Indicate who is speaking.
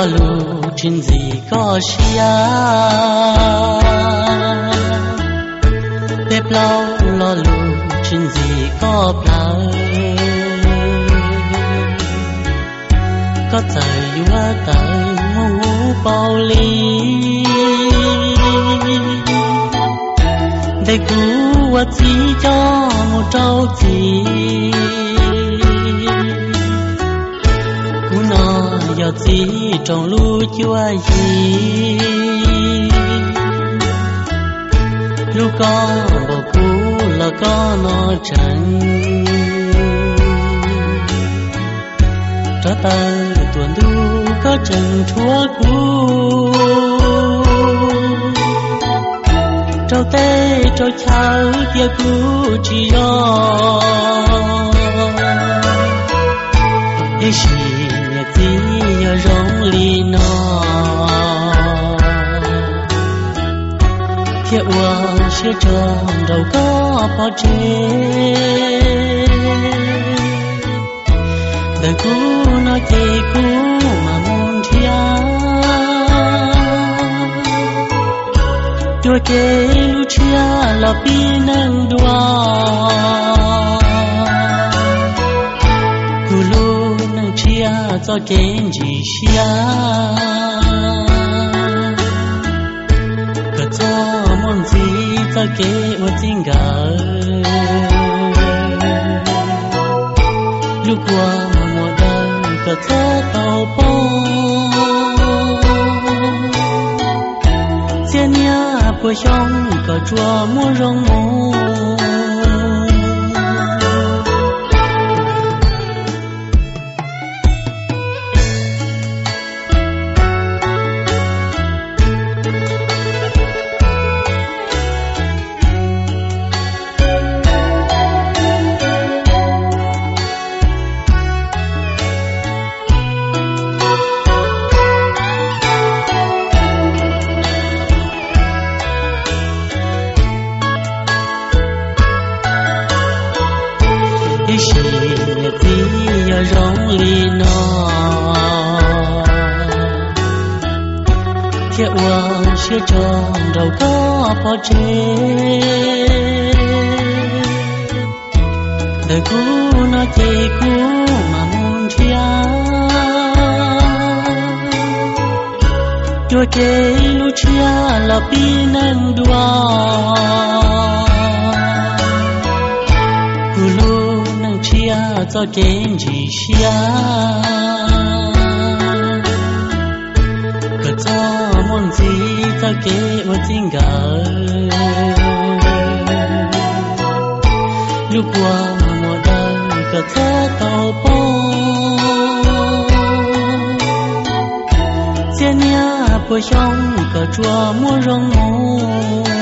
Speaker 1: lo lù trên gì có xia bếp lâu lo lù trên gì có plao có trời vua trời ngu bao ly để cứu vật gì cho một trâu gì cứu nó giờ gì trong lũ chúa gì lúc con bỏ cứu là con nó chẳng cho ta tuần du có chẳng chúa cứu trâu tê trâu cháo tia cứu chỉ do để xì nhạc gì nhờ rong lì nó thiệt uang chia tròn đâu có bao chế đời cũ nó chê cũ mà muốn chia chúa chê lu chia là bi nâng đua cũ lu nâng chia cho kén gì chia cỡ cho muốn gì cho kế ở chính gờ lúc qua mùa đông cỡ cho tàu bông trên nhà của trong cỡ chùa mua rong mù rong lì nó thiệt uang chia tròn đâu có bao chế đời cũ nó chê cũ mà muốn chia chúa chê lu chia là bi nâng đua cho kén gì xia cỡ cho muốn gì cho kế ở chính gờ lúc qua mùa đông cỡ cho tàu bông trên nhà của trong cỡ chùa mua rong mù